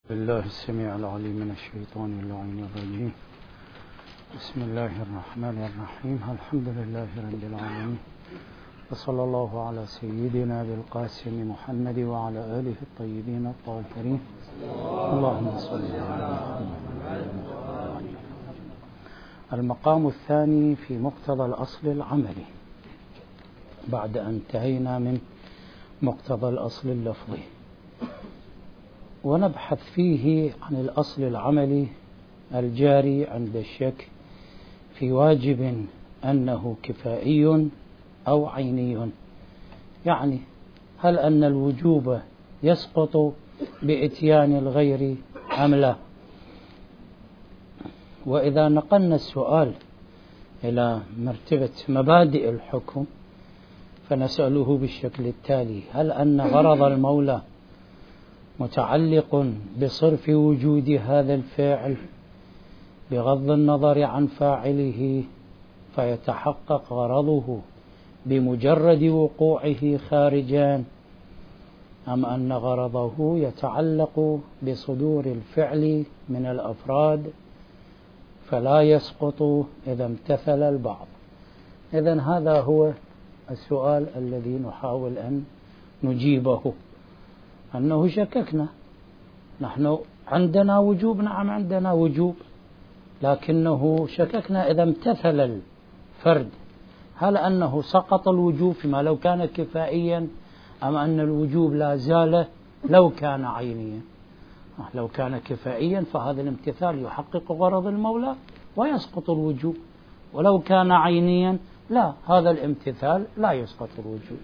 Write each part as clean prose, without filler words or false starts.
بالله السميع العليم من الشيطان اللعين الرجيم. بسم الله الرحمن الرحيم. الحمد لله رب العالمين، وصلى الله على سيدنا بالقاسم محمد وعلى آله الطيبين الطاهرين. اللهم صل على محمد. المقام الثاني في مقتضى الأصل العملي، بعد أن انتهينا من مقتضى الأصل اللفظي، ونبحث فيه عن الأصل العملي الجاري عند الشك في واجب أنه كفائي أو عيني. يعني هل أن الوجوب يسقط بإتيان الغير أم لا؟ وإذا نقلنا السؤال إلى مرتبة مبادئ الحكم فنسأله بالشكل التالي: هل أن غرض المولى متعلق بصرف وجود هذا الفعل بغض النظر عن فاعله فيتحقق غرضه بمجرد وقوعه خارجا، أم أن غرضه يتعلق بصدور الفعل من الأفراد فلا يسقط إذا امتثل البعض؟ إذن هذا هو السؤال الذي نحاول أن نجيبه. أنه شككنا، نحن عندنا وجوب، نعم عندنا وجوب، لكنه شككنا إذا امتثل الفرد هل أنه سقط الوجوب فيما لو كان كفائيا، أم أن الوجوب لا زال لو كان عينيا. لو كان كفائيا فهذا الامتثال يحقق غرض المولى ويسقط الوجوب، ولو كان عينيا لا، هذا الامتثال لا يسقط الوجوب.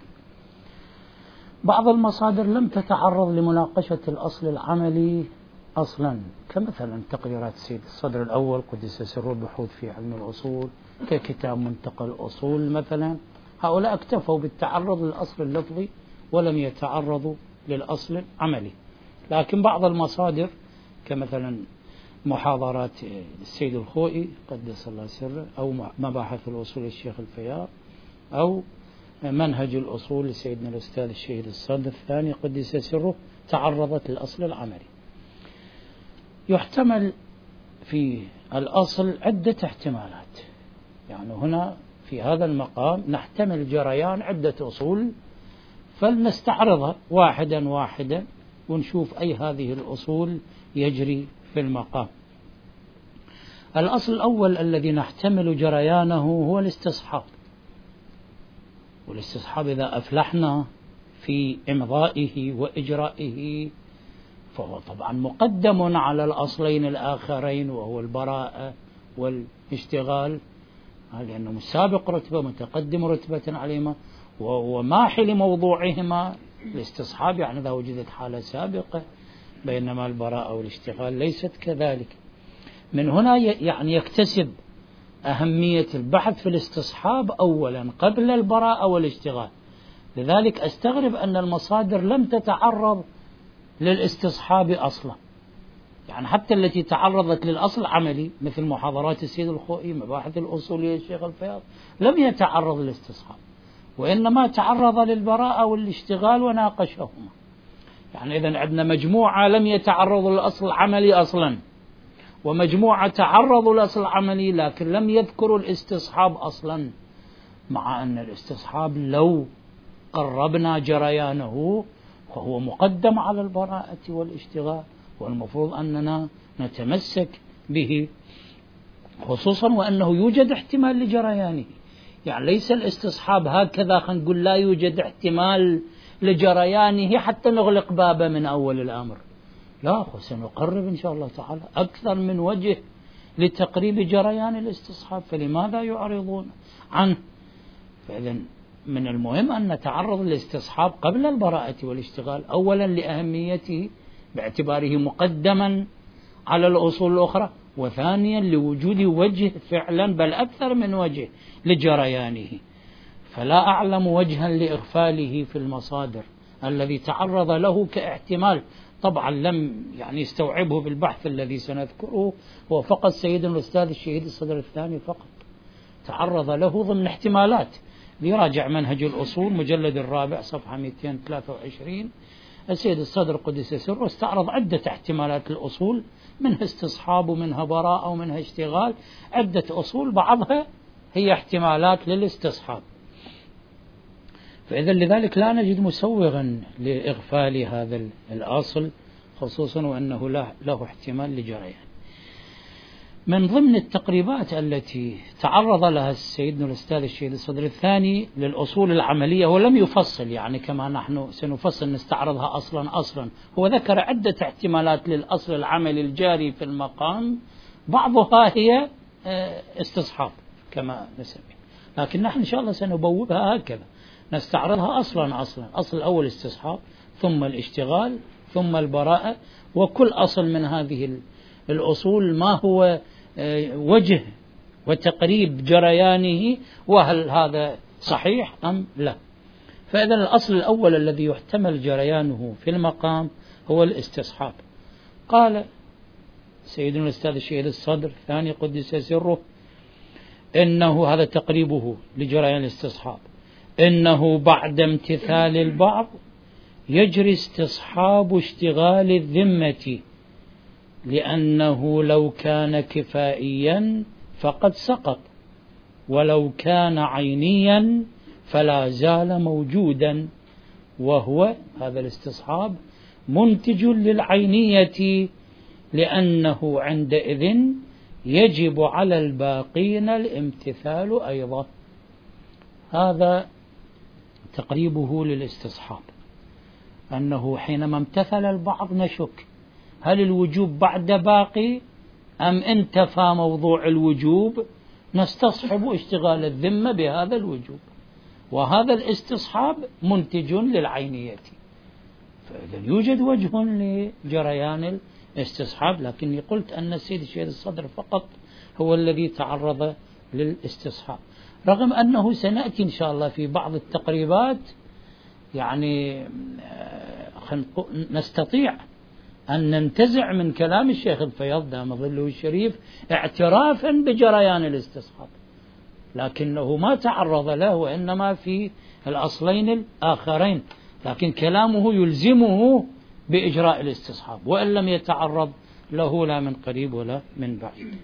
بعض المصادر لم تتعرض لمناقشة الأصل العملي أصلا، كمثلا تقريرات السيد الصدر الأول قدس سر البحوث في علم الأصول، ككتاب منتقى الأصول مثلا. هؤلاء اكتفوا بالتعرض للأصل اللفظي ولم يتعرضوا للأصل العملي. لكن بعض المصادر كمثلا محاضرات السيد الخوئي قدس الله سره، أو مباحث الأصول الشيخ الفياض، أو منهج الأصول لسيدنا الأستاذ الشهيد الصدر الثاني قدس سره، تعرضت للأصل العملي. يحتمل في الأصل عدة احتمالات، يعني هنا في هذا المقام نحتمل جريان عدة أصول، فلنستعرضها واحدا واحدا ونشوف أي هذه الأصول يجري في المقام. الأصل الأول الذي نحتمل جريانه هو الاستصحاب. والاستصحاب إذا أفلحنا في إمضائه وإجرائه فهو طبعا مقدم على الأصلين الآخرين، وهو البراءة والاشتغال، لأنه مسابق رتبة متقدم رتبة عليهما وماحي لموضوعهما. الاستصحاب يعني إذا وجدت حالة سابقة، بينما البراءة والاشتغال ليست كذلك. من هنا يعني يكتسب أهمية البحث في الاستصحاب أولا قبل البراءة والاشتغال. لذلك أستغرب أن المصادر لم تتعرض للاستصحاب أصلا، يعني حتى التي تعرضت للأصل العملي مثل محاضرات السيد الخوئي، مباحث الأصولية الشيخ الفياض، لم يتعرض للاستصحاب، وإنما تعرض للبراءة والاشتغال وناقشهما. يعني إذن عندنا مجموعة لم يتعرضوا للأصل العملي أصلا، ومجموعة تعرضوا للأصل العملي لكن لم يذكروا الاستصحاب أصلا، مع أن الاستصحاب لو قربنا جريانه فهو مقدم على البراءة والاشتغال، والمفروض أننا نتمسك به، خصوصا وأنه يوجد احتمال لجريانه. يعني ليس الاستصحاب هكذا خلينا نقول لا يوجد احتمال لجريانه حتى نغلق بابه من أول الأمر، لا، سنقرب إن شاء الله تعالى أكثر من وجه لتقريب جريان الاستصحاب، فلماذا يعرضون عنه؟ فإذن من المهم أن نتعرض للاستصحاب قبل البراءة والاشتغال، أولا لأهميته باعتباره مقدما على الأصول الأخرى، وثانيا لوجود وجه فعلا بل أكثر من وجه لجريانه. فلا أعلم وجها لإغفاله في المصادر الذي تعرض له كاحتمال. طبعا لم يعني يستوعبه بالبحث الذي سنذكره، هو فقط سيدنا الأستاذ الشهيد الصدر الثاني فقط تعرض له ضمن احتمالات. ليراجع منهج الأصول مجلد الرابع صفحة 223 السيد الصدر قدس سره استعرض عدة احتمالات الأصول، منها استصحاب ومنها براءة ومنها اشتغال، عدة أصول بعضها هي احتمالات للاستصحاب. فإذا لذلك لا نجد مسوغا لإغفال هذا الأصل، خصوصا وأنه له احتمال لجريان. من ضمن التقريبات التي تعرض لها سيدنا الأستاذ الشهيد الصدر الثاني للأصول العملية، ولم يفصل يعني كما نحن سنفصل نستعرضها أصلا، هو ذكر عدة احتمالات للأصل العملي الجاري في المقام، بعضها هي استصحاب كما نسميه، لكن نحن إن شاء الله سنبوبها هكذا، نستعرضها أصلا. أصل الأول استصحاب، ثم الاشتغال، ثم البراءة، وكل أصل من هذه الأصول ما هو وجه وتقريب جريانه، وهل هذا صحيح أم لا. فإذا الأصل الأول الذي يحتمل جريانه في المقام هو الاستصحاب. قال سيدنا الأستاذ الشهيد الصدر الثاني قدس سره إنه هذا تقريبه لجريان الاستصحاب، إنه بعد امتثال البعض يجري استصحاب اشتغال الذمة، لأنه لو كان كفائيا فقد سقط، ولو كان عينيا فلا زال موجودا، وهو هذا الاستصحاب منتج للعينية، لأنه عندئذ يجب على الباقين الامتثال أيضا. هذا تقريبه للاستصحاب، أنه حينما امتثل البعض نشك هل الوجوب بعد باقي أم انتفى موضوع الوجوب، نستصحب اشتغال الذمة بهذا الوجوب، وهذا الاستصحاب منتج للعينية. فإذا يوجد وجه لجريان الاستصحاب، لكني قلت أن السيد الشهيد الصدر فقط هو الذي تعرض للاستصحاب، رغم أنه سنأتي إن شاء الله في بعض التقريبات يعني نستطيع أن ننتزع من كلام الشيخ الفياض دام ظله الشريف اعترافا بجريان الاستصحاب، لكنه ما تعرض له وإنما في الأصلين الآخرين، لكن كلامه يلزمه بإجراء الاستصحاب وإن لم يتعرض له لا من قريب ولا من بعيد.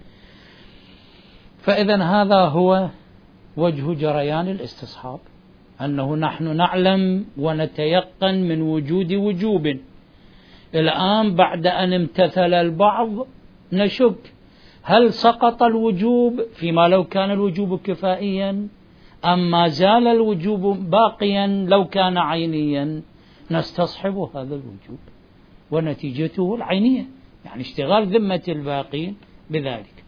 فإذا هذا هو وجه جريان الاستصحاب، أنه نحن نعلم ونتيقن من وجود وجوب، الآن بعد أن امتثل البعض نشك هل سقط الوجوب فيما لو كان الوجوب كفائيا أم ما زال الوجوب باقيا لو كان عينيا، نستصحب هذا الوجوب ونتيجته العينية، يعني اشتغال ذمة الباقين بذلك.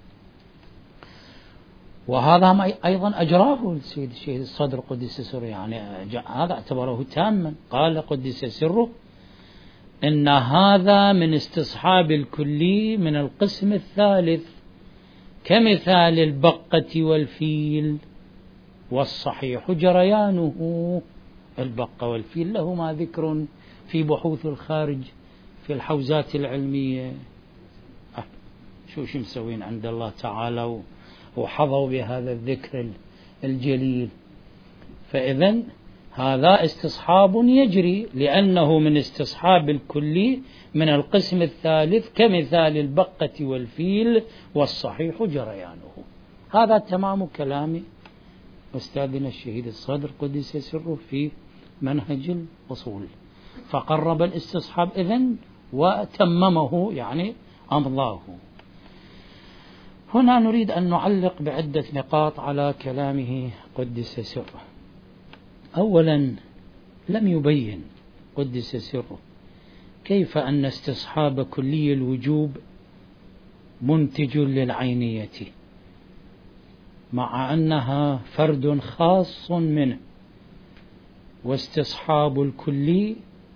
وهذا أيضا أجراه السيد الشهيد الصدر قدس سره، يعني هذا اعتبره تاما. قال قدس سره إن هذا من استصحاب الكلي من القسم الثالث، كمثال البقة والفيل، والصحيح جريانه. البقة والفيل لهما ذكر في بحوث الخارج في الحوزات العلمية، شو مسوين عند الله تعالى وحظوا بهذا الذكر الجليل. فإذن هذا استصحاب يجري، لأنه من استصحاب الكلي من القسم الثالث، كمثال البقة والفيل، والصحيح جريانه. هذا تمام كلام أستاذنا الشهيد الصدر قدس سره في منهج الأصول، فقرب الاستصحاب إذن وتممه، يعني أمضاه. هنا نريد أن نعلق بعدة نقاط على كلامه قدس سره. أولا، لم يبين قدس سره كيف أن استصحاب كلي الوجوب منتج للعينية، مع أنها فرد خاص منه، واستصحاب الكلي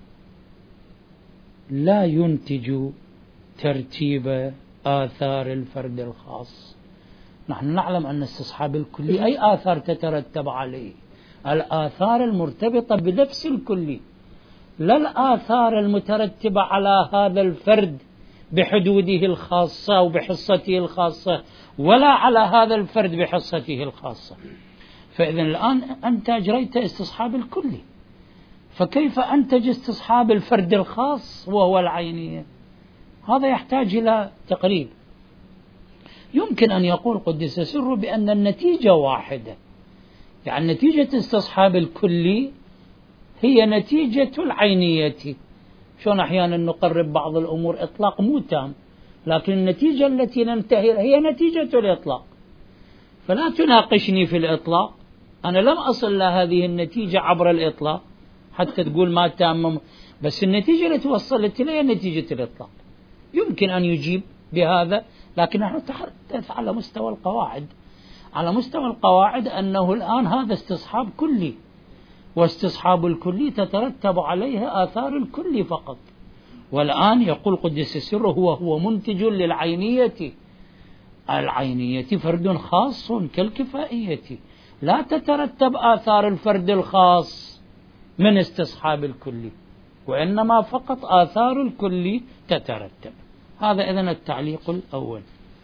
لا ينتج ترتيب آثار الفرد الخاص. نحن نعلم أن استصحاب الكلي أي آثار تترتب عليه؟ الآثار المرتبطة بنفس الكلي، لا الآثار المترتبة على هذا الفرد بحدوده الخاصة وبحصته الخاصة، ولا على هذا الفرد بحصته الخاصة. فإذن الآن أنت أجريت استصحاب الكلي، فكيف أنتج استصحاب الفرد الخاص وهو العينية؟ هذا يحتاج إلى تقريب. يمكن أن يقول قدس سره بأن النتيجة واحدة، يعني نتيجة استصحاب الكلي هي نتيجة العينية. شلون أحيانا نقرب بعض الأمور إطلاق مو تام، لكن النتيجة التي ننتهي هي نتيجة الإطلاق. فلا تناقشني في الإطلاق، أنا لم أصل لهذه النتيجة عبر الإطلاق حتى تقول ما تام، بس النتيجة التي وصلت إليها نتيجة الإطلاق. يمكن أن يجيب بهذا، لكن نحن نتحدث على مستوى القواعد. على مستوى القواعد أنه الآن هذا استصحاب كلي، واستصحاب الكلي تترتب عليه آثار الكلي فقط. والآن يقول قدس سره هو منتج للعينية. العينية فرد خاص كالكفائية، لا تترتب آثار الفرد الخاص من استصحاب الكلي، وإنما فقط آثار الكلي تترتب. هذا إذن التعليق الأول.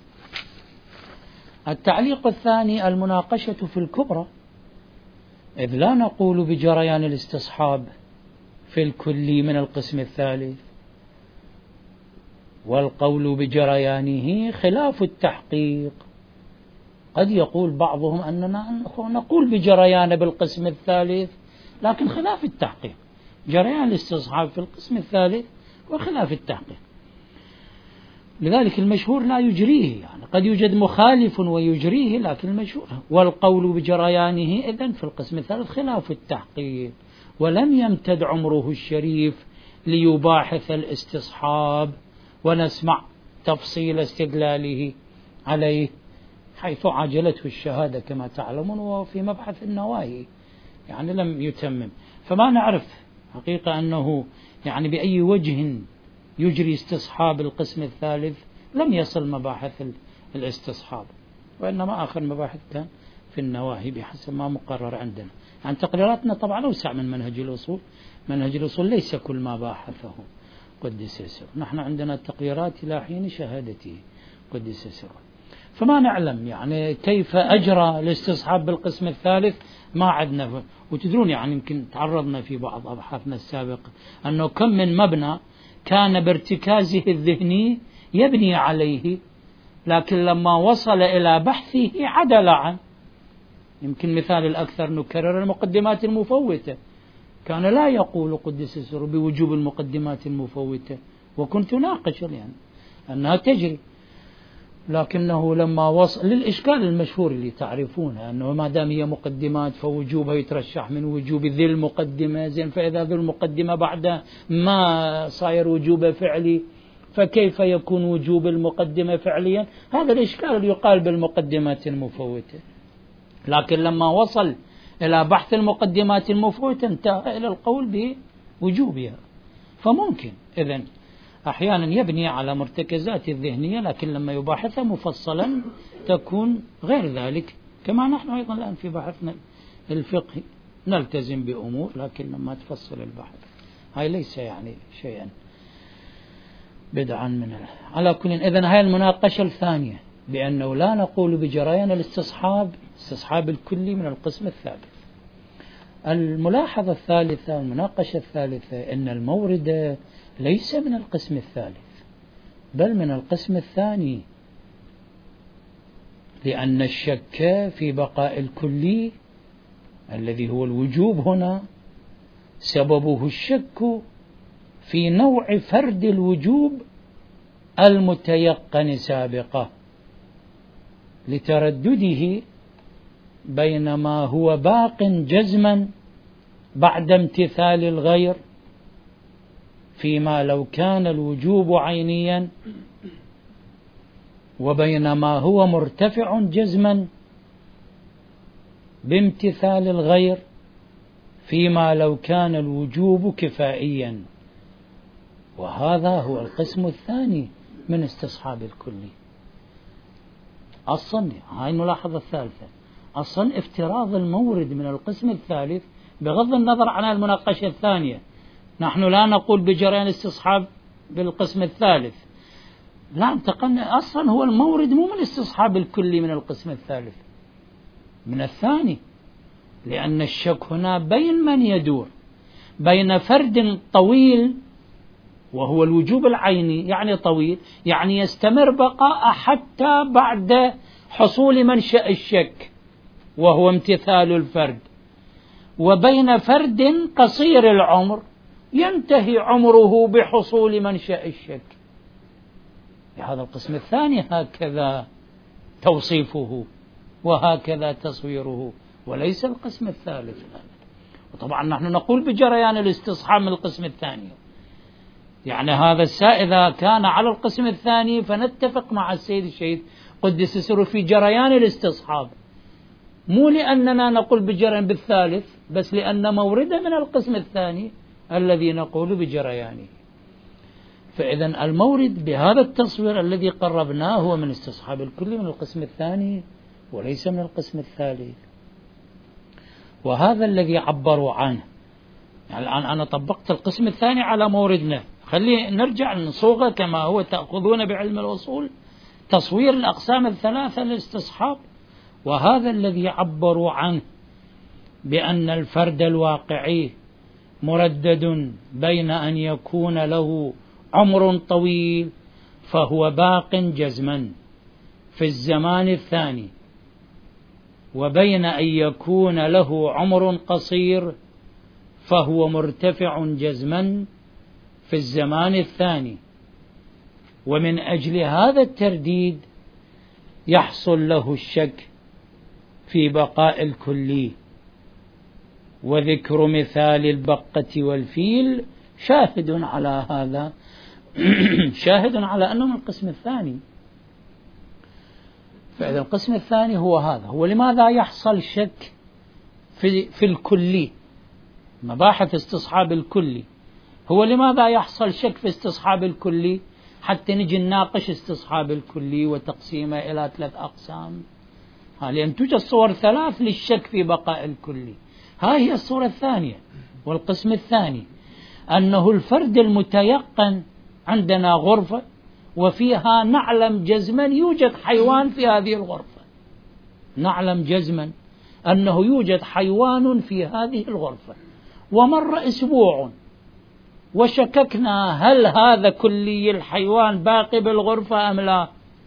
التعليق الثاني المناقشة في الكبرى، إذ لا نقول بجريان الاستصحاب في الكلي من القسم الثالث، والقول بجريانه خلاف التحقيق. قد يقول بعضهم أننا نقول بجريان بالقسم الثالث لكن خلاف التحقيق. جريان الاستصحاب في القسم الثالث وخلاف التحقيق، لذلك المشهور لا يجريه، يعني قد يوجد مخالف ويجريه لكن المشهور. والقول بجريانه إذن في القسم الثالث خلاف التحقيق، ولم يمتد عمره الشريف ليباحث الاستصحاب، ونسمع تفصيل استدلاله عليه حيث عجلته الشهادة كما تعلمون، وفي مبحث النواهي يعني لم يتمم. فما نعرف حقيقة أنه يعني بأي وجه يجري استصحاب القسم الثالث. لم يصل مباحث الاستصحاب، وإنما آخر مباحث كان في النواهي بحسب ما مقرر عندنا. يعني تقريراتنا طبعا أوسع من منهج الأصول. منهج الأصول ليس كل ما باحثه قدس سره، نحن عندنا التقريرات إلى حين شهادته قدس سره. فما نعلم يعني كيف أجرى الاستصحاب بالقسم الثالث، ما عدنا. وتدرون يعني يمكن تعرضنا في بعض أبحاثنا السابقة أنه كم من مبنى كان بارتكازه الذهني يبني عليه، لكن لما وصل إلى بحثه عدل عنه. يمكن مثال الأكثر نكرر المقدمات المفوتة، كان لا يقول قدس سره بوجوب المقدمات المفوتة، وكنت ناقش يعني أنها تجري، لكنه لما وصل للإشكال المشهور اللي تعرفونه أنه ما دام هي مقدمات فوجوبها يترشح من وجوب ذي المقدمة، زين فإذا ذي المقدمة بعد ما صاير وجوب فعلي فكيف يكون وجوب المقدمة فعليا؟ هذا الإشكال اللي يقال بالمقدمات المفوتة. لكن لما وصل إلى بحث المقدمات المفوتة انتهى إلى القول بوجوبها. فممكن إذن أحيانا يبني على مرتكزات الذهنية، لكن لما يباحثها مفصلا تكون غير ذلك. كما نحن أيضا الآن في بحثنا الفقهي نلتزم بأمور، لكن لما تفصل البحث هاي ليس يعني شيئا بدعا من على كل. إذن هاي المناقشة الثانية بأنه لا نقول بجريان استصحاب الكلي من القسم الثالث. الملاحظة الثالثة، المناقشة الثالثة، أن المورد ليس من القسم الثالث بل من القسم الثاني، لأن الشك في بقاء الكلي الذي هو الوجوب هنا سببه الشك في نوع فرد الوجوب المتيقن سابقة، لتردده بين ما هو باق جزما بعد امتثال الغير فيما لو كان الوجوب عينيا، وبين ما هو مرتفع جزما بامتثال الغير فيما لو كان الوجوب كفائيا. وهذا هو القسم الثاني من استصحاب الكلي. أصلا هاي الملاحظة الثالثة، أصلا افتراض المورد من القسم الثالث بغض النظر عن المناقشة الثانية. نحن لا نقول بجريان استصحاب بالقسم الثالث، لا انتقلنا. أصلا هو المورد مو من استصحاب الكلي من القسم الثالث، من الثاني، لأن الشك هنا بين من يدور بين فرد طويل وهو الوجوب العيني، يعني طويل، يعني يستمر بقاء حتى بعد حصول منشأ الشك وهو امتثال الفرد، وبين فرد قصير العمر ينتهي عمره بحصول منشأ الشك. هذا القسم الثاني هكذا توصيفه وهكذا تصويره، وليس القسم الثالث. وطبعا نحن نقول بجريان الاستصحاب من القسم الثاني، يعني هذا إذا كان على القسم الثاني فنتفق مع السيد الشهيد قدس سره في جريان الاستصحاب، مو لأننا نقول بجريان بالثالث، بس لأن مورده من القسم الثاني الذي نقول بجريانه. فإذا المورد بهذا التصوير الذي قربناه هو من استصحاب الكل من القسم الثاني وليس من القسم الثالث، وهذا الذي عبروا عنه. يعني الآن أنا طبقت القسم الثاني على موردنا، خلي نرجع نصوغه كما هو تأخذون بعلم الوصول تصوير الأقسام الثلاثة للاستصحاب. وهذا الذي عبروا عنه بأن الفرد الواقعي مردد بين أن يكون له عمر طويل فهو باق جزما في الزمان الثاني، وبين أن يكون له عمر قصير فهو مرتفع جزما في الزمان الثاني. ومن أجل هذا الترديد يحصل له الشك في بقاء الكلي. وذكر مثال البقة والفيل شاهد على هذا شاهد على أنه من القسم الثاني. فإذا القسم الثاني هو هذا، هو لماذا يحصل شك في الكلي، مباحث استصحاب الكلي، هو لماذا يحصل شك في استصحاب الكلي حتى نجي نناقش استصحاب الكلي وتقسيمه إلى 3 أقسام. لأن توجد صور 3 للشك في بقاء الكلي. هذه الصورة الثانية. والقسم الثاني أنه الفرد المتيقن عندنا غرفة وفيها نعلم جزما يوجد حيوان في هذه الغرفة، نعلم جزما أنه يوجد حيوان في هذه الغرفة، ومر أسبوع وشككنا هل هذا كلي الحيوان باقي بالغرفة أم لا.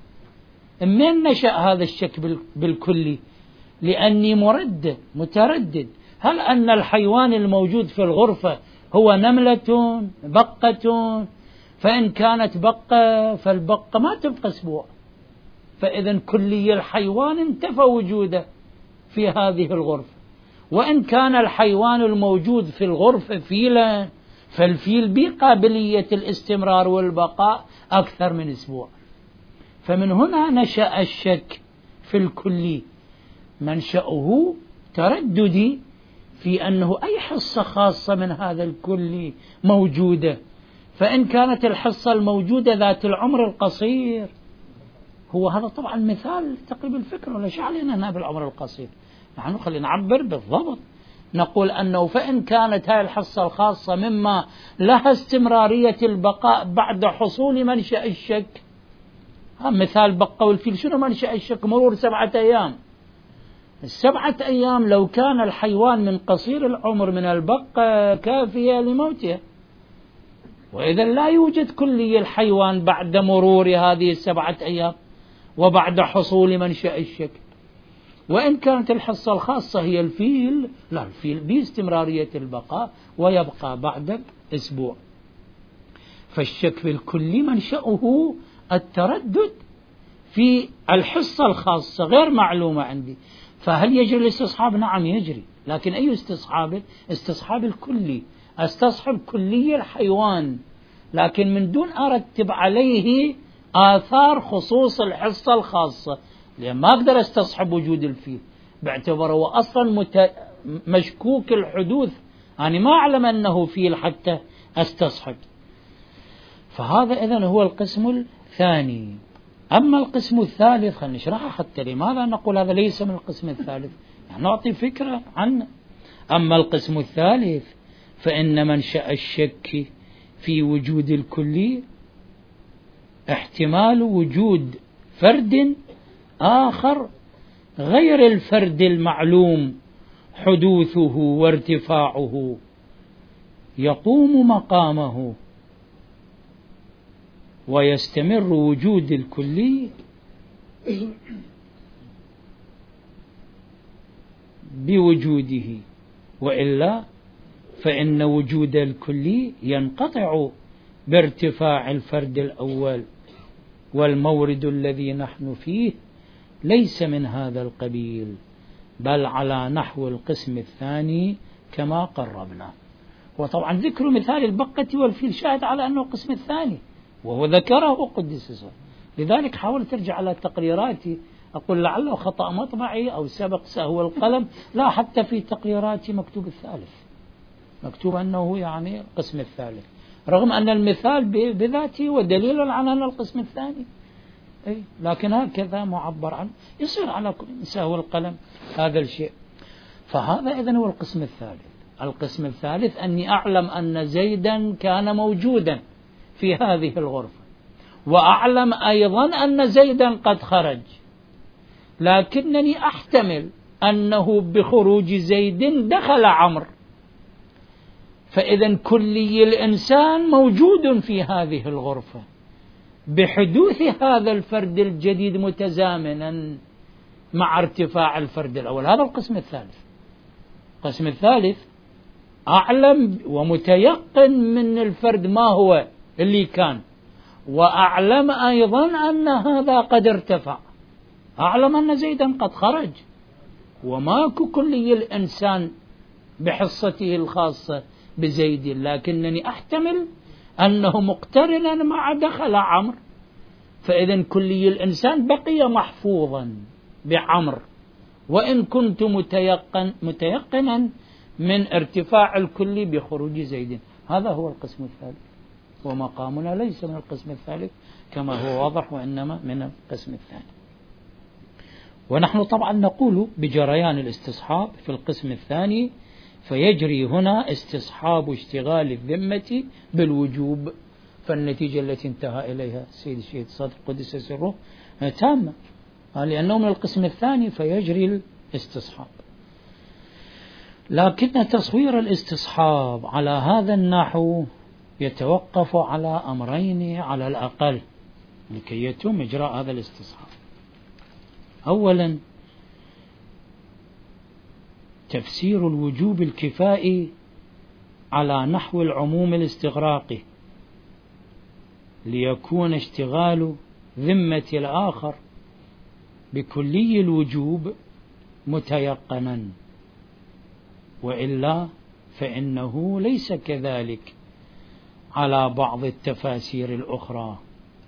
من نشأ هذا الشك بالكلي؟ لأني متردد هل أن الحيوان الموجود في الغرفة هو نملة بقة، فإن كانت بقة فالبقة ما تبقى أسبوع، فإذا كلي الحيوان انتفى وجوده في هذه الغرفة. وإن كان الحيوان الموجود في الغرفة فيلا فالفيل بقابلية الاستمرار والبقاء أكثر من أسبوع. فمن هنا نشأ الشك في الكلي، منشأه ترددي في أنه أي حصة خاصة من هذا الكلي موجودة، فإن كانت الحصة الموجودة ذات العمر القصير، هو هذا طبعا مثال تقريب الفكرة، ولا شو علينا هنا بالعمر القصير، نحن خلينا نعبر بالضبط، نقول أنه فإن كانت هذه الحصة الخاصة مما لها استمرارية البقاء بعد حصول منشأ الشك، مثال بقة والفيل، شنو منشأ الشك؟ مرور 7 أيام. 7 أيام لو كان الحيوان من قصير العمر من البقة كافية لموته، وإذا لا يوجد كلي الحيوان بعد مرور هذه 7 أيام وبعد حصول منشأ الشك. وإن كانت الحصة الخاصة هي الفيل، لا، الفيل باستمرارية البقاء ويبقى بعد أسبوع. فالشك في الكلي منشأه التردد في الحصة الخاصة غير معلومة عندي. فهل يجري الاستصحاب؟ نعم يجري، لكن أي استصحاب؟ استصحاب الكلي، استصحب كلي الحيوان، لكن من دون أرتب عليه آثار خصوص الحصة الخاصة، لأن ما أقدر استصحب وجود الفيل باعتباره أصلا مشكوك الحدوث، أنا ما أعلم أنه فيل حتى استصحب. فهذا إذن هو القسم الثاني. أما القسم الثالث خلينا نشرحه حتى لماذا نقول هذا ليس من القسم الثالث، يعني نعطي فكرة عنه. أما القسم الثالث فإن منشأ الشك في وجود الكلي احتمال وجود فرد آخر غير الفرد المعلوم حدوثه وارتفاعه يقوم مقامه ويستمر وجود الكلي بوجوده، وإلا فإن وجود الكلي ينقطع بارتفاع الفرد الأول، والمورد الذي نحن فيه ليس من هذا القبيل، بل على نحو القسم الثاني كما قربنا. وطبعا ذكر مثال البقة والفيل شاهد على أنه القسم الثاني، وهو ذكره قدس سره. لذلك حاولت أرجع على تقريراتي، أقول لعله خطأ مطبعي أو سبق سهو القلم، لا، حتى في تقريراتي مكتوب الثالث، مكتوب أنه يعني القسم الثالث، رغم أن المثال بذاته ودليل على أن القسم الثاني، لكن هكذا معبر عنه، يصير على سهو القلم هذا الشيء. فهذا إذن هو القسم الثالث. القسم الثالث أني أعلم أن زيدا كان موجودا في هذه الغرفة، وأعلم أيضا أن زيدا قد خرج، لكنني أحتمل أنه بخروج زيد دخل عمرو، فإذا كلي الإنسان موجود في هذه الغرفة بحدوث هذا الفرد الجديد متزامنا مع ارتفاع الفرد الأول. هذا القسم الثالث. القسم الثالث أعلم ومتيقن من الفرد ما هو اللي كان، وأعلم أيضا أن هذا قد ارتفع، أعلم أن زيدا قد خرج، وماكو كلي الإنسان بحصته الخاصة بزيد، لكنني أحتمل أنه مقترنا مع دخل عمرو، فإذا كلي الإنسان بقي محفوظا بعمرو، وإن كنت متيقنا من ارتفاع الكلي بخروج زيد. هذا هو القسم الثالث، ومقامنا ليس من القسم الثالث كما هو واضح، وإنما من القسم الثاني. ونحن طبعا نقول بجريان الاستصحاب في القسم الثاني، فيجري هنا استصحاب اشتغال الذمة بالوجوب، فالنتيجة التي انتهى إليها السيد الشهيد صادق قدس سره تامة، لأنه من القسم الثاني فيجري الاستصحاب. لكن تصوير الاستصحاب على هذا النحو يتوقف على أمرين على الأقل لكي يتم إجراء هذا الاستصحاب. أولا، تفسير الوجوب الكفائي على نحو العموم الاستغراقي، ليكون اشتغال ذمة الآخر بكلي الوجوب متيقنا، وإلا فإنه ليس كذلك على بعض التفاسير الأخرى،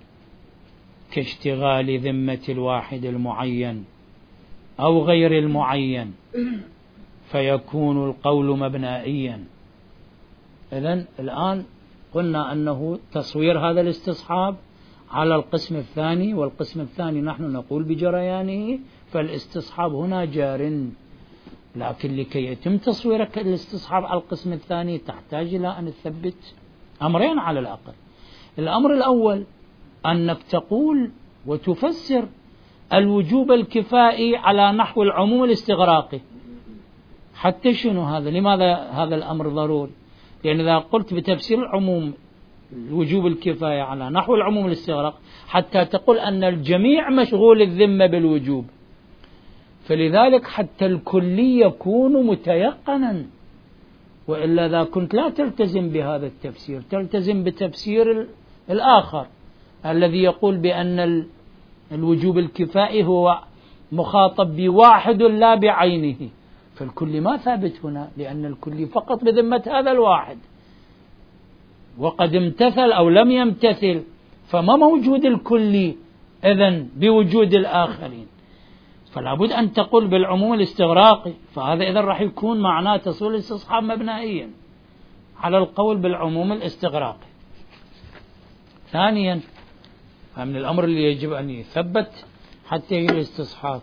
كاشتغال ذمة الواحد المعين أو غير المعين، فيكون القول مبنائيا. إذن الآن قلنا أنه تصوير هذا الاستصحاب على القسم الثاني، والقسم الثاني نحن نقول بجريانه، فالاستصحاب هنا جار، لكن لكي يتم تصوير الاستصحاب على القسم الثاني تحتاج إلى أن نثبت أمرين على الأقل. الأمر الأول أنك تقول وتفسر الوجوب الكفائي على نحو العموم الاستغراقي. حتى شنو هذا؟ لماذا هذا الأمر ضروري؟ لأن إذا قلت بتفسير العموم الوجوب الكفاية على نحو العموم الاستغراق، حتى تقول أن الجميع مشغول الذمة بالوجوب، فلذلك حتى الكلي يكون متيقنا، وإلا إذا كنت لا تلتزم بهذا التفسير، تلتزم بتفسير الآخر الذي يقول بأن الوجوب الكفائي هو مخاطب بواحد لا بعينه، فالكل ما ثابت هنا، لأن الكل فقط بذمة هذا الواحد، وقد امتثل أو لم يمتثل، فما موجود الكلي إذن بوجود الآخرين، فلا بد أن تقول بالعموم الاستغراقي، فهذا إذن راح يكون معناه تصوير الاستصحاب مبنائيا على القول بالعموم الاستغراقي. ثانيا، من الأمر اللي يجب أن يثبت حتى يجري الاستصحاب،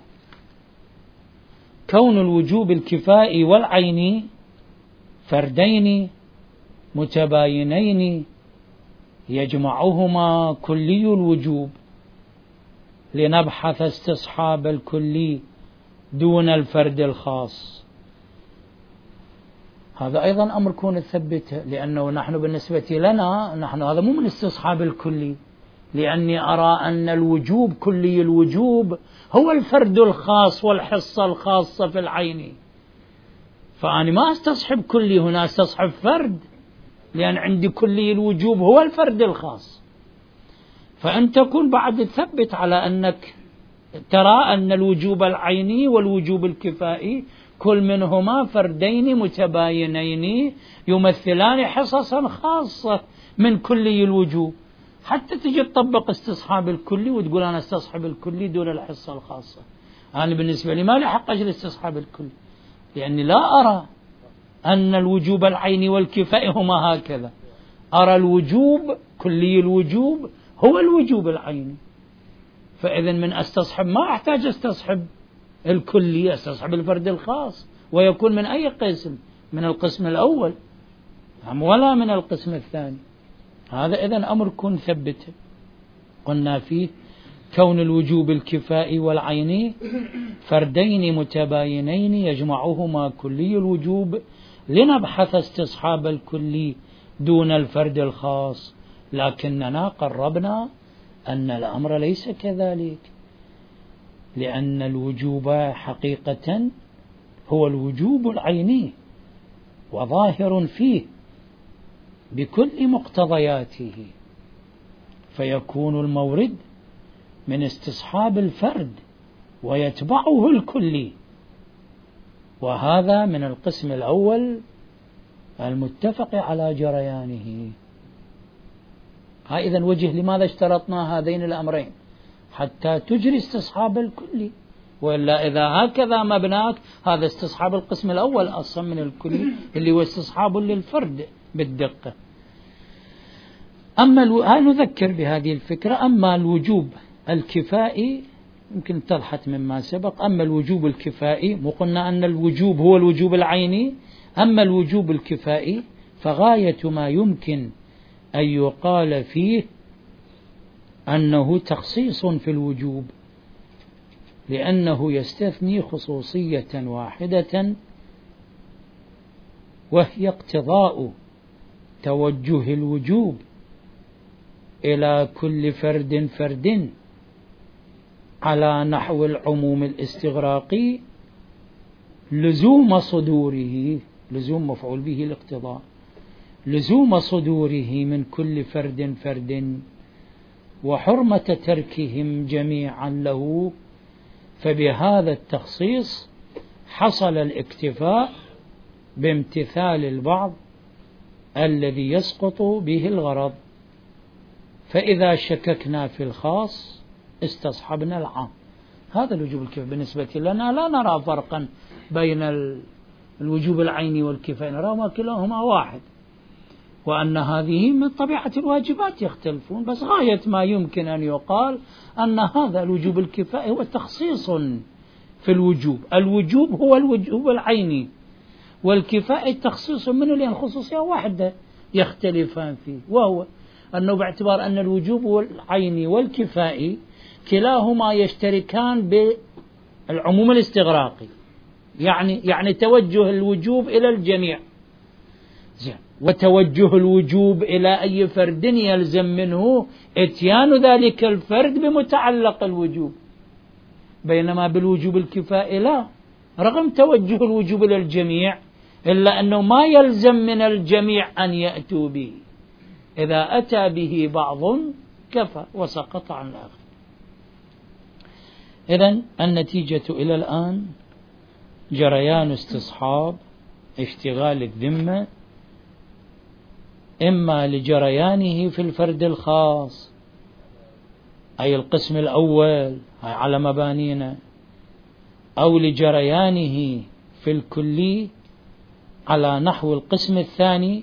كون الوجوب الكفائي والعيني فردين متباينين يجمعهما كلي الوجوب، لنبحث استصحاب الكلي دون الفرد الخاص. هذا أيضا أمر كون نثبته، لأنه نحن بالنسبة لنا نحن هذا مو من استصحاب الكلي، لأني أرى أن الوجوب كلي الوجوب هو الفرد الخاص والحصة الخاصة في العين، فأنا ما استصحب كلي هنا، استصحب فرد، لأن عندي كلي الوجوب هو الفرد الخاص. فأنت تكون بعد تثبت على أنك ترى أن الوجوب العيني والوجوب الكفائي كل منهما فردين متباينين يمثلان حصصا خاصة من كلي الوجوب، حتى تجي تطبق استصحاب الكلي وتقول أنا استصحب الكلي دون الحصة الخاصة. أنا بالنسبة لي ما لي حق أجل استصحاب الكلي، لأني لا أرى أن الوجوب العيني والكفائي هما هكذا، أرى الوجوب كلي الوجوب هو الوجوب العيني. فإذا من استصحب ما أحتاج استصحب الكلي، استصحب الفرد الخاص، ويكون من أي قسم؟ من القسم الأول ولا من القسم الثاني. هذا إذن أمر كن ثبته. قلنا فيه كون الوجوب الكفائي والعيني فردين متباينين يجمعهما كلي الوجوب، لنبحث استصحاب الكلي دون الفرد الخاص، لكننا قربنا أن الأمر ليس كذلك، لأن الوجوب حقيقة هو الوجوب العيني وظاهر فيه بكل مقتضياته، فيكون المورد من استصحاب الفرد ويتبعه الكلي، وهذا من القسم الأول المتفق على جريانه. إذن وجه لماذا اشترطنا هذين الأمرين؟ حتى تجري استصحاب الكلي، وإلا إذا هكذا مبناك هذا استصحاب القسم الأول أصلا من الكلي اللي هو استصحاب للفرد بالدقة. أما نذكر بهذه الفكرة، أما الوجوب الكفائي يمكن اتضحت مما سبق. أما الوجوب الكفائي وقلنا أن الوجوب هو الوجوب العيني، أما الوجوب الكفائي فغاية ما يمكن أن يقال فيه أنه تخصيص في الوجوب، لأنه يستثني خصوصية واحدة وهي اقتضاء توجه الوجوب إلى كل فرد فرد على نحو العموم الاستغراقي، لزوم صدوره، لزوم مفعول به الاقتضاء، لزوم صدوره من كل فرد فرد وحرمة تركهم جميعا له. فبهذا التخصيص حصل الاكتفاء بامتثال البعض الذي يسقط به الغرض، فإذا شككنا في الخاص استصحبنا العام. هذا الوجوب الكفائي. بالنسبة لنا لا نرى فرقا بين الوجوب العيني والكفائي، نراهما كلاهما واحد، وأن هذه من طبيعة الواجبات يختلفون، بس غاية ما يمكن أن يقال أن هذا الوجوب الكفائي هو تخصيص في الوجوب. الوجوب هو الوجوب العيني، والكفائي تخصيص منه، لأن خصوصية واحدة يختلفان فيه، وهو أنه باعتبار أن الوجوب العيني والكفائي كلاهما يشتركان بالعموم الاستغراقي، يعني توجه الوجوب إلى الجميع، وتوجه الوجوب إلى أي فرد يلزم منه إتيان ذلك الفرد بمتعلق الوجوب، بينما بالوجوب الكفائي لا، رغم توجه الوجوب إلى الجميع إلا أنه ما يلزم من الجميع أن يأتوا به، إذا أتى به بعض كفى وسقط عن الآخر. إذن النتيجة إلى الآن جريان استصحاب اشتغال الذمة، إما لجريانه في الفرد الخاص أي القسم الأول على مبانينا، أو لجريانه في الكلي على نحو القسم الثاني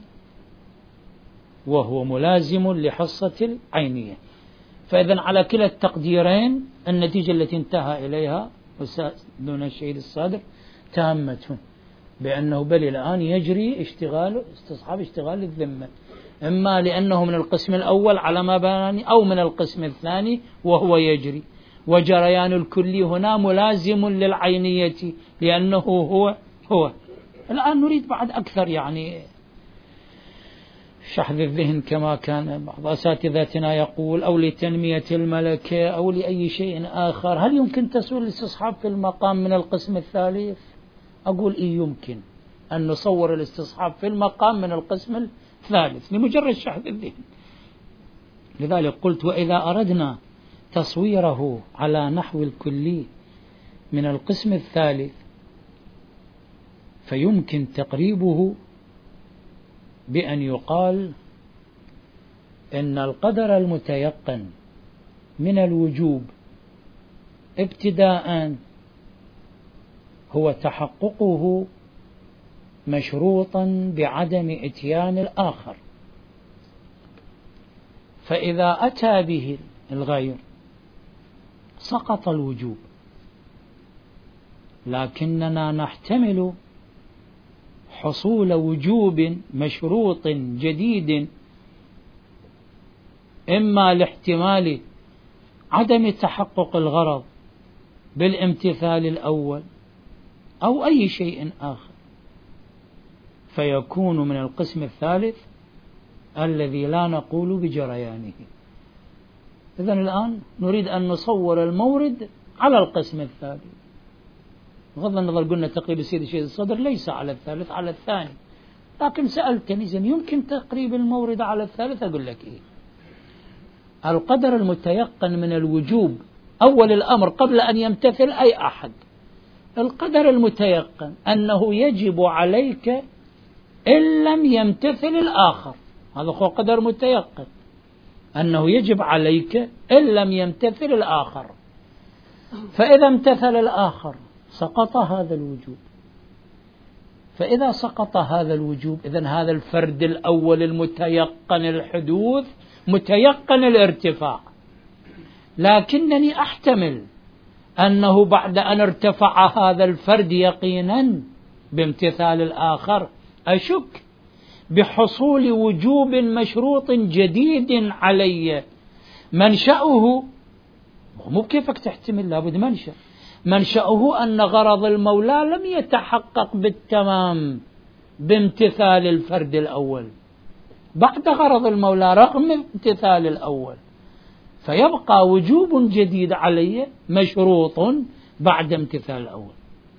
وهو ملازم لحصة العينية. فإذن على كلا التقديرين النتيجة التي انتهى إليها دون الشهيد الصادر تامته، بأنه بل الآن يجري استصحاب اشتغال الذمة، إما لأنه من القسم الأول على مباني أو من القسم الثاني وهو يجري. وجريان الكلي هنا ملازم للعينية، لأنه هو الآن نريد بعد أكثر، يعني شحذ الذهن كما كان بعض أساتذتنا يقول، أو لتنمية الملكة أو لأي شيء آخر. هل يمكن تسوير الاستصحاب في المقام من القسم الثالث؟ أقول إيه، يمكن أن نصور الاستصحاب في المقام من القسم الثالث لمجرد شحذ الذهن. لذلك قلت وإذا أردنا تصويره على نحو الكلي من القسم الثالث فيمكن تقريبه بأن يقال إن القدر المتيقن من الوجوب ابتداء هو تحققه مشروطا بعدم إتيان الآخر، فإذا أتى به الغير سقط الوجوب، لكننا نحتمل حصول وجوب مشروط جديد، إما لاحتمال عدم تحقق الغرض بالامتثال الأول أو أي شيء آخر، فيكون من القسم الثالث الذي لا نقول بجريانه. إذن الآن نريد أن نصور المورد على القسم الثالث، بغض النظر قلنا تقريب السيد الشيخ الصدر ليس على الثالث، على الثاني، لكن سألتني إذن يمكن تقريب المورد على الثالث؟ أقول لك إيه، القدر المتيقن من الوجوب أول الأمر قبل أن يمتثل أي أحد، القدر المتيقن أنه يجب عليك إن لم يمتثل الآخر، هذا هو قدر متيقن أنه يجب عليك إن لم يمتثل الآخر، فإذا امتثل الآخر سقط هذا الوجوب. فإذا سقط هذا الوجوب إذن هذا الفرد الأول المتيقن الحدوث متيقن الارتفاع، لكنني أحتمل أنه بعد أن ارتفع هذا الفرد يقينا بامتثال الآخر أشك بحصول وجوب مشروط جديد علي منشأه، مو كيفك تحتمل، لابد منشأه أن غرض المولى لم يتحقق بالتمام بامتثال الفرد الأول بعد غرض المولى رغم امتثال الأول، فيبقى وجوب جديد علي مشروط بعد امتثال الأول.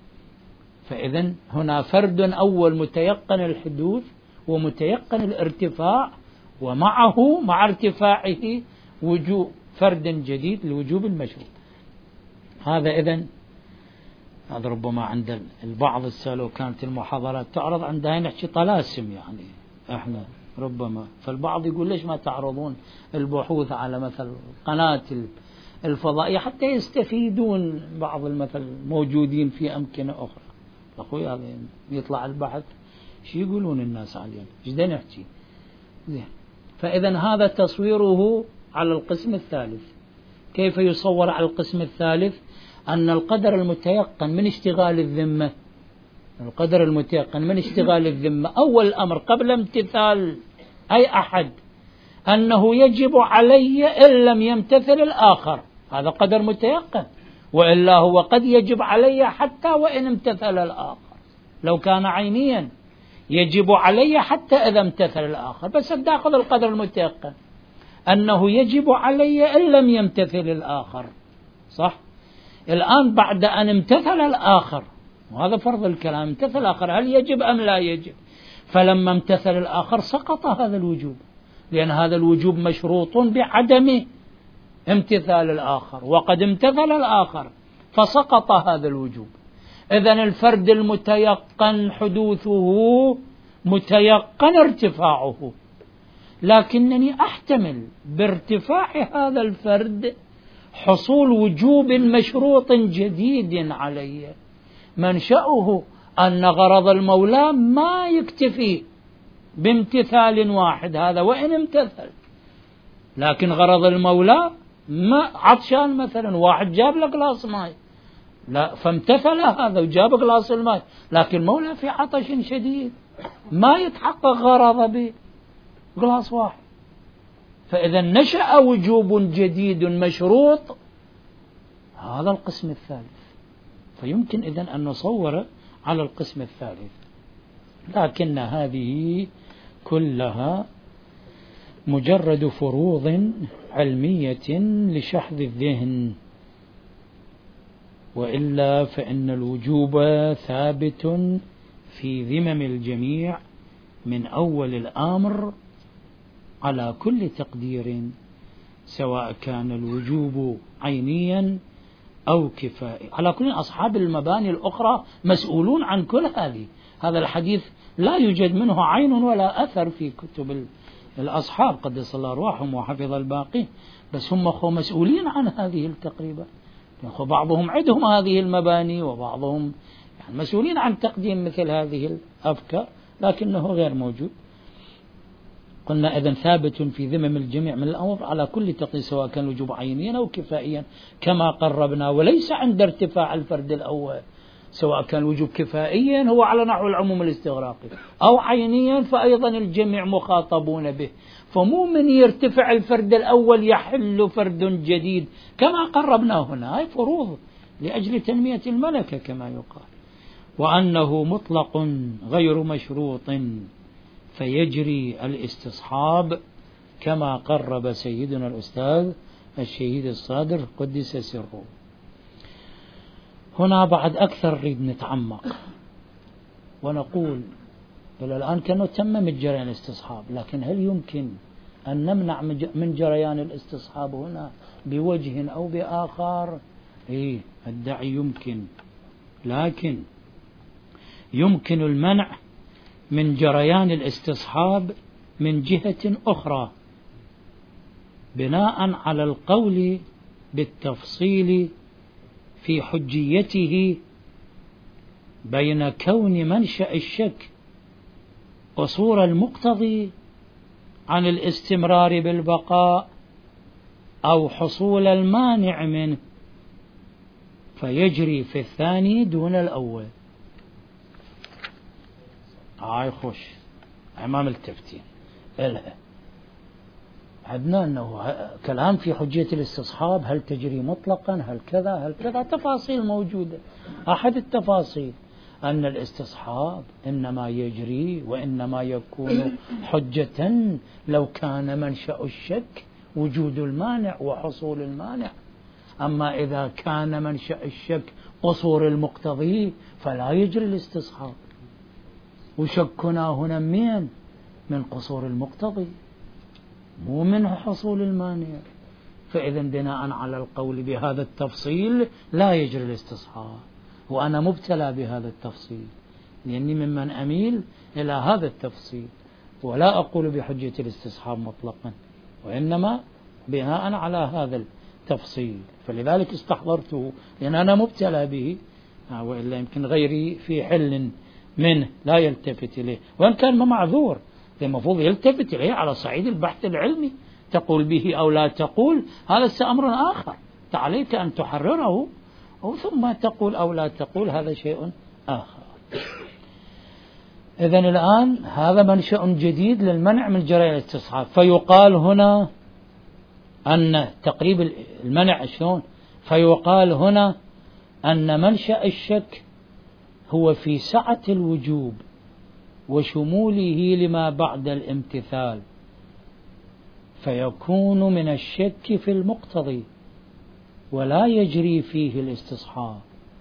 فإذن هنا فرد أول متيقن الحدوث ومتيقن الارتفاع، ومعه مع ارتفاعه وجوب فرد جديد لوجوب المشروط. هذا إذن هذا ربما عند البعض السالو كانت المحاضرات تعرض عندها نحكي طلاسم، يعني احنا ربما فالبعض يقول ليش ما تعرضون البحوث على مثل قناة الفضائية حتى يستفيدون بعض المثل موجودين في أمكنة أخرى. أخوي هذا يطلع البحث شو يقولون الناس عليه، ايش دا نحكي زين. فإذا هذا تصويره على القسم الثالث. كيف يصور على القسم الثالث؟ أن القدر المتيقن من اشتغال الذمة، القدر المتيقن من اشتغال الذمة أول الأمر قبل امتثال أي أحد أنه يجب علي إن لم يمتثل الآخر، هذا قدر متيقن، وإلا هو قد يجب علي حتى وإن امتثل الآخر، لو كان عينيا يجب علي حتى إذا امتثل الآخر، بس أخذ القدر المتيقن أنه يجب علي إن لم يمتثل الآخر، صح؟ الآن بعد أن امتثل الآخر، وهذا فرض الكلام، امتثل الآخر هل يجب أم لا يجب؟ فلما امتثل الآخر سقط هذا الوجوب، لأن هذا الوجوب مشروط بعدم امتثال الآخر، وقد امتثل الآخر فسقط هذا الوجوب. إذن الفرد المتيقن حدوثه متيقن ارتفاعه، لكنني أحتمل بارتفاع هذا الفرد حصول وجوب مشروط جديد علي منشأه أن غرض المولى ما يكتفي بامتثال واحد، هذا وإن امتثل، لكن غرض المولى ما عطشان مثلا واحد جاب له قلاص ماء، لا فامتثل هذا وجاب قلاص الماء، لكن المولى في عطش شديد ما يتحقق غرضه بقلاص واحد، فإذا نشأ وجوب جديد مشروط، هذا القسم الثالث. فيمكن إذن أن نصور على القسم الثالث. لكن هذه كلها مجرد فروض علمية لشحذ الذهن، وإلا فإن الوجوب ثابت في ذمم الجميع من أول الأمر على كل تقدير، سواء كان الوجوب عينيا أو كفائي. على كل أصحاب المباني الأخرى مسؤولون عن كل هذه. هذا الحديث لا يوجد منه عين ولا أثر في كتب الأصحاب قدس الله أرواحهم وحفظ الباقي، بس هم مسؤولين عن هذه التقريبات. بعضهم عندهم هذه المباني وبعضهم يعني مسؤولين عن تقديم مثل هذه الأفكار، لكنه غير موجود. قلنا إذن ثابت في ذمم الجميع من الأمر على كل تقدير، سواء كان الوجوب عينيا أو كفائيا كما قربنا، وليس عند ارتفاع الفرد الأول. سواء كان الوجوب كفائيا هو على نحو العموم الاستغراقي، أو عينيا فأيضا الجميع مخاطبون به. فمو من يرتفع الفرد الأول يحل فرد جديد كما قربنا هنا، هاي فروض لأجل تنمية الملكة كما يقال. وأنه مطلق غير مشروط فيجري الاستصحاب كما قرب سيدنا الأستاذ الشهيد الصادر قدس سره. هنا بعد أكثر نريد نتعمق ونقول إلى الآن كأنه تمم جريان الاستصحاب، لكن هل يمكن أن نمنع من جريان الاستصحاب هنا بوجه أو بآخر؟ الدعي يمكن، لكن يمكن المنع من جريان الاستصحاب من جهة أخرى بناء على القول بالتفصيل في حجيته بين كون منشأ الشك قصور المقتضي عن الاستمرار بالبقاء أو حصول المانع منه، فيجري في الثاني دون الأول. خش أمام التفتين إلها عدنا أنه كلام في حجية الاستصحاب، هل تجري مطلقا، هل كذا هل كذا، تفاصيل موجودة. أحد التفاصيل أن الاستصحاب إنما يجري وإنما يكون حجة لو كان منشأ الشك وجود المانع وحصول المانع. أما إذا كان منشأ الشك قصور المقتضي فلا يجري الاستصحاب، وشكنا هنا من قصور المقتضي مو من حصول المانع. فإذا بناء على القول بهذا التفصيل لا يجري الاستصحاب، وأنا مبتلى بهذا التفصيل لأني ممن أميل إلى هذا التفصيل، ولا أقول بحجة الاستصحاب مطلقا، وإنما بناء على هذا التفصيل. فلذلك استحضرته لأن أنا مبتلى به، وإلا يمكن غيري في حل منه لا يلتفت إليه، وإن كان معذور المفروض يلتفت إليه على صعيد البحث العلمي، تقول به أو لا تقول هذا أمر آخر، عليك أن تحرره، أو ثم تقول أو لا تقول هذا شيء آخر. إذن الآن هذا منشأ جديد للمنع من جريان الاستصحاب. فيقال هنا أن تقريب المنع شلون؟ فيقال هنا أن منشأ الشك هو في سعة الوجوب وشموله لما بعد الامتثال، فيكون من الشك في المقتضي ولا يجري فيه الاستصحاب.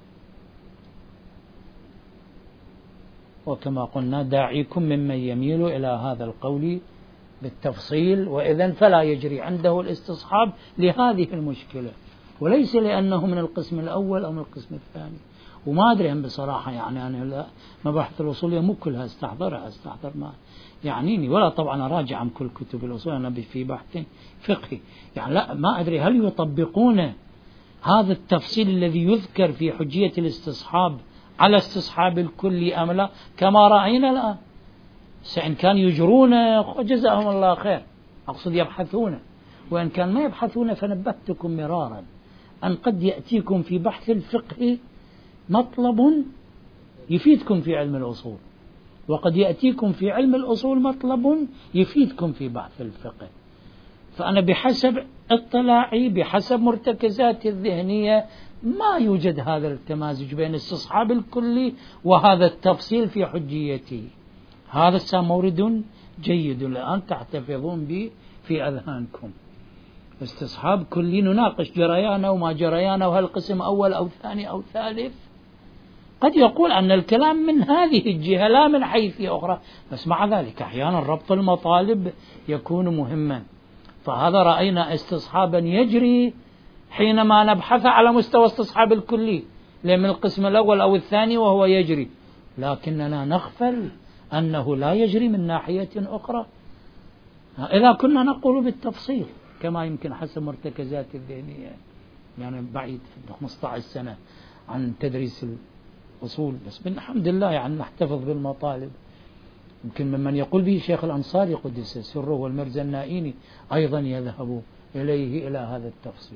وكما قلنا داعيكم ممن يميل إلى هذا القول بالتفصيل، وإذن فلا يجري عنده الاستصحاب لهذه المشكلة، وليس لأنه من القسم الأول أو من القسم الثاني. وما أدري هم بصراحة، يعني أنا مباحث الأصولية مو كلها استحضر ما يعنيني، ولا طبعا أراجع عن كل كتب الأصول، أنا في بحث فقهي يعني، لا ما أدري هل يطبقون هذا التفصيل الذي يذكر في حجية الاستصحاب على استصحاب الكل أم لا، كما رأينا الآن. سإن كان يجرون جزاهم الله خير، أقصد يبحثون، وإن كان ما يبحثون فنبهتكم مرارا أن قد يأتيكم في بحث الفقه مطلب يفيدكم في علم الأصول، وقد يأتيكم في علم الأصول مطلب يفيدكم في بحث الفقه. فأنا بحسب اطلاعي بحسب مرتكزاتي الذهنية ما يوجد هذا التمازج بين استصحاب الكلي وهذا التفصيل في حجيته. هذا مورد جيد الآن تحتفظون به في أذهانكم. استصحاب كلي نناقش جريانه وما جريانه، وهل قسم أول أو ثاني أو ثالث. قد يقول أن الكلام من هذه الجهة لا من حيثية أخرى، بس مع ذلك أحيانا ربط المطالب يكون مهما. فهذا رأينا استصحابا يجري حينما نبحث على مستوى استصحاب الكلي من القسم الأول أو الثاني وهو يجري، لكننا نغفل أنه لا يجري من ناحية أخرى إذا كنا نقول بالتفصيل كما يمكن حسب مرتكزات الذهنية. يعني بعيد 15 سنة عن تدريس الأصول، بس الحمد لله يعني نحتفظ بالمطالب. يمكن ممن يقول به شيخ الأنصاري قدس سره والمرزا النائيني أيضا يذهب إليه إلى هذا التفصيل.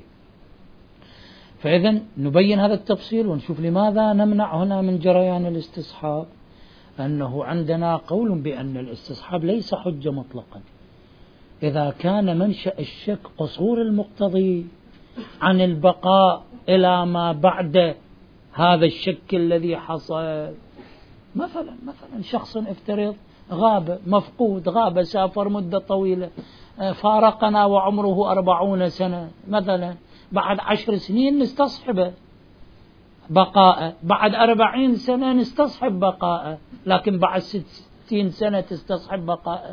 فإذا نبين هذا التفصيل ونشوف لماذا نمنع هنا من جريان الاستصحاب. أنه عندنا قول بأن الاستصحاب ليس حجة مطلقا إذا كان منشأ الشك قصور المقتضي عن البقاء إلى ما بعد هذا الشك الذي حصل. مثلا شخص افترض غاب مفقود، غاب سافر مدة طويلة، فارقنا وعمره 40 سنة مثلا، بعد 10 سنين نستصحبه بقاء، بعد 40 سنة نستصحب بقاء، لكن بعد 60 سنة تستصحب بقاء؟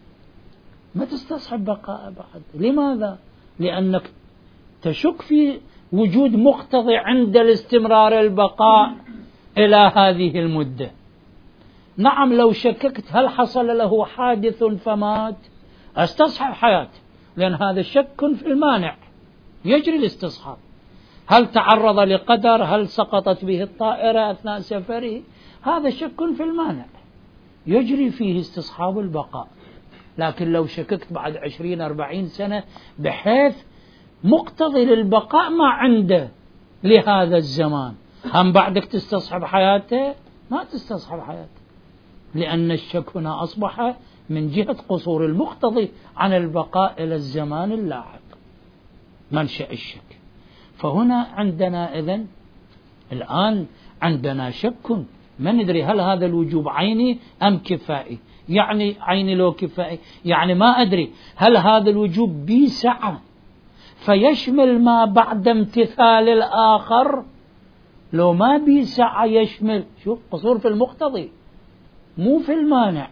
ما تستصحب بقاء بعد. لماذا؟ لأنك تشك في وجود مقتضي عند الاستمرار البقاء إلى هذه المدة. نعم لو شككت هل حصل له حادث فمات استصحب حياته، لأن هذا شك في المانع يجري الاستصحاب. هل تعرض لقدر، هل سقطت به الطائرة أثناء سفره، هذا شك في المانع يجري فيه استصحاب البقاء. لكن لو شككت بعد 20-40 سنة بحيث مقتضي للبقاء ما عنده لهذا الزمان، هم بعدك تستصحب حياته؟ ما تستصحب حياته، لأن الشك هنا أصبح من جهة قصور المقتضي عن البقاء إلى الزمان اللاحق، منشأ الشك. فهنا عندنا إذن الآن عندنا شك، ما ندري هل هذا الوجوب عيني أم كفائي. يعني عيني لو كفائي يعني ما أدري هل هذا الوجوب بي سعة فيشمل ما بعد امتثال الآخر، لو ما بي سعة يشمل. شوف قصور في المقتضي مو في المانع.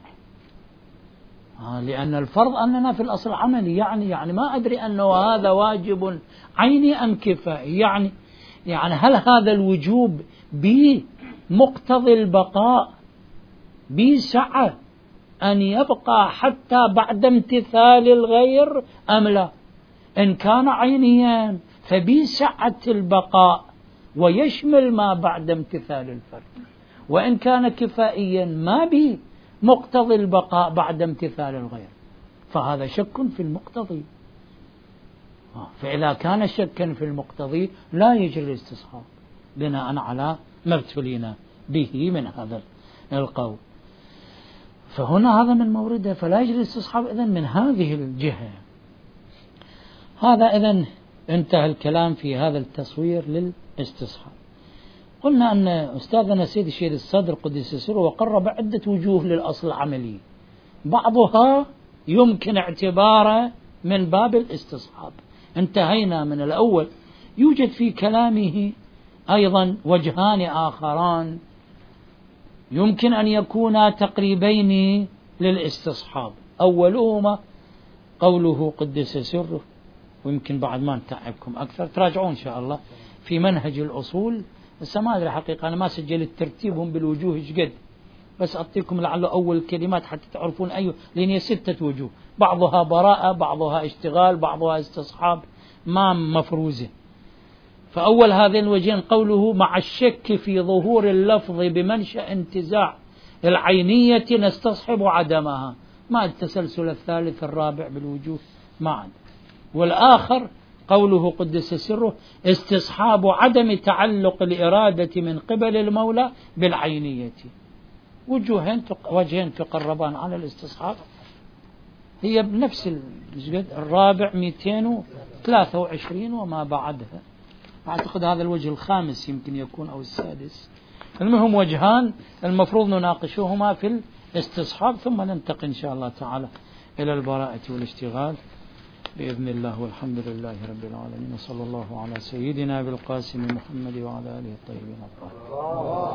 لأن الفرض أننا في الأصل عملي، يعني ما أدري أنه هذا واجب عيني أم كفائي. يعني هل هذا الوجوب بمقتضي البقاء بسعة أن يبقى حتى بعد امتثال الغير أم لا؟ إن كان عينيا فبسعة البقاء ويشمل ما بعد امتثال الفرد، وإن كان كفائيا ما بمقتضي البقاء بعد امتثال الغير، فهذا شك في المقتضي. فإذا كان شكا في المقتضي لا يجري الاستصحاب بناء على ما ابتلينا به من هذا القول. فهنا هذا من مورده، فلا يجري الاستصحاب إذن من هذه الجهة. هذا إذن انتهى الكلام في هذا التصوير للاستصحاب. قلنا أن أستاذنا سيد الشهيد الصدر قدس سره وقرب عدة وجوه للأصل العملي، بعضها يمكن اعتباره من باب الاستصحاب. انتهينا من الأول. يوجد في كلامه أيضا وجهان آخران يمكن أن يكونا تقريبين للاستصحاب. أولهما قوله قدس سره، ويمكن بعد ما نتعبكم أكثر تراجعون إن شاء الله في منهج الأصول، بس ما أدري حقيقة أنا ما سجلت ترتيبهم بالوجوه جد، بس أعطيكم لعل أول الكلمات حتى تعرفون أيه، لأن هي 6 وجوه، بعضها براءة، بعضها اشتغال، بعضها استصحاب، ما مفروزة. فأول هذين الوجهين قوله مع الشك في ظهور اللفظ بمنشأ انتزاع العينية نستصحب عدمها، ما التسلسل الثالث الرابع بالوجوه ما عاد. والآخر قوله قدس سره استصحاب عدم تعلق الإرادة من قبل المولى بالعينية. وجهين تقربان على الاستصحاب، هي بنفس الجزء الرابع 223 وما بعدها. أعتقد هذا الوجه الخامس يمكن يكون أو السادس. المهم وجهان المفروض نناقشهما في استصحاب، ثم ننتقل إن شاء الله تعالى إلى البراءة والاشتغال بإذن الله. والحمد لله رب العالمين، وصلى الله على سيدنا بالقاسم محمد وعلى آله الطيبين الطاهرين.